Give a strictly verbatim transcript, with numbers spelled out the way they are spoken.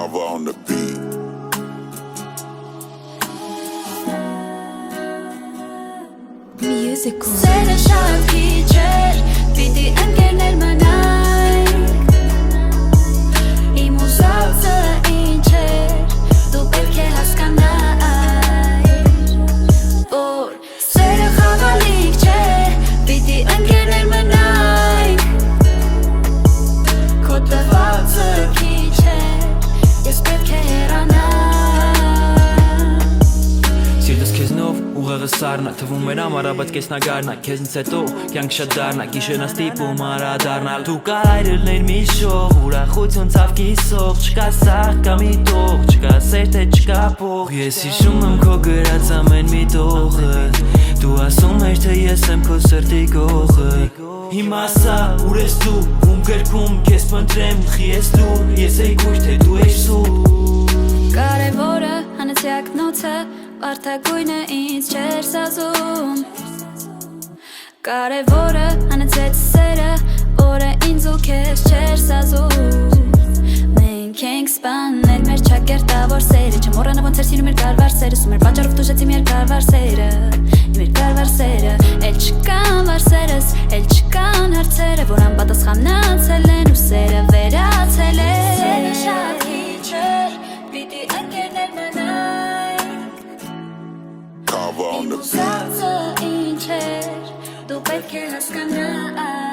Kava on the beat. Musical. Սերը շատ քիչ էր, պիտի ընկերներ մնայինք Իմ ուզածը ինչ էր, դու պետք է հասկանայր Որ սերը խաղալիք չէ, պիտի ընկերներ մնայինք Քո տվածը քիչ էր, ես պետք է հեռանամ Սիրտս քեզնով ուղեղը սառնա Թվում էր ամառաբաց կեսնագարնա Քեզնից հետո կյանք շատ դառնա Գիշերն ստիպում արադառնալ Դու կարայր ելներ մի շող Ուրախություն ցավ կիսող Չկա սաղ կա մի տող Չկա սեր թե չկա փող Ես հիշում եմ քո գրած ամեն մի տողը Դու ասում ես թե ես եմ քո սրտի գողը Հիմա սա ուր ես դու Ում գրքում քեզ փնտրեմ Խի ես դու Ես էի գույր թե դու ես սու Կարևորը հանեցյակ նոցը Վարդագույնը ինձ չեր սազում Կարևորը հանեցեց սերը Որը ինձ ու քեզ չեր սազում Մենք ենք սպանել մեր չակերտավոր սերը Չմոռանա ոնց էր սիրում մեր կարվար սերը Սու մեր պատճառով տուժեց իմ երկարվար սերը Իմ երկարվար սերը Էլ չկան վարսերս, էլ չկան հարցերը Որ անպատասխանացել են ու սերը վերացել է Սերը շատ քիչ էր, պիտի ընկերներ մնայինք Kava on the beat. Ուզածը ինչ էր, դու պետք է հասկանայր